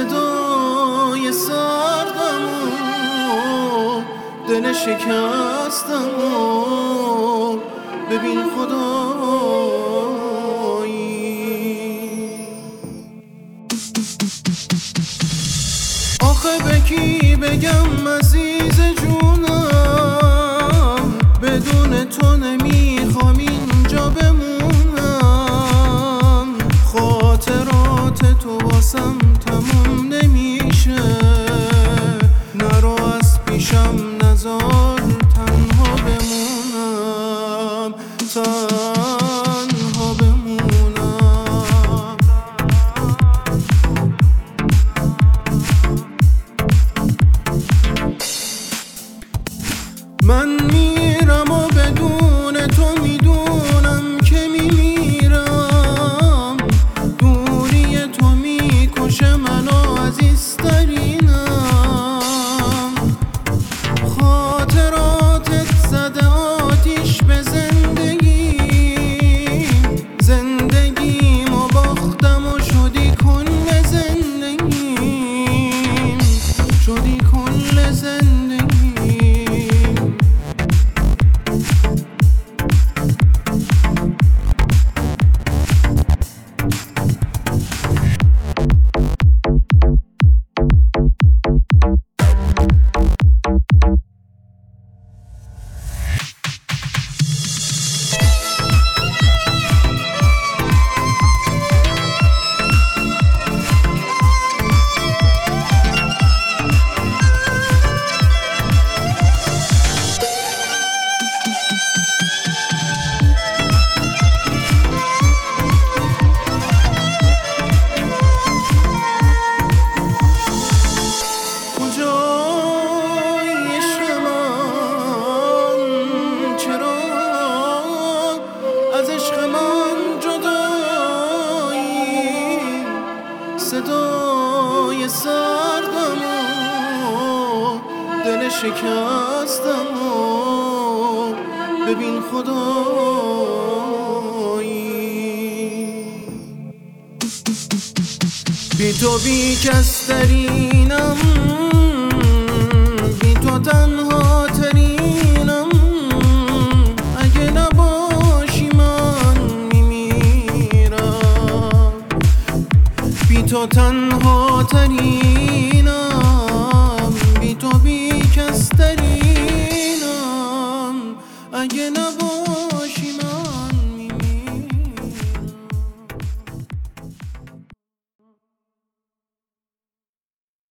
صدای سردم و دل شکستم و ببین خدایی. آخه به کی بگم عزیز جونم، بدون تو نمیخوام اینجا بمونم. خاطرات تو واسم تموم نمیشه، نرو از پیشم نذار تنها بمونم، تنها بمونم. من میرم و بدون تو میدونم که میمیرم. دوری تو میکشه منو عزیزترینم. خاطراتت زده آتیش به زندگیم و باختم و شدی کل زندگیم، شدی کل زندگیم. صدای سردم و دل شکستم و ببین خدایی. بی تو بی کس ترینم، بی تو تنها ترینم. اگه نباشی من میمیرم، بی تو تنها ترینم.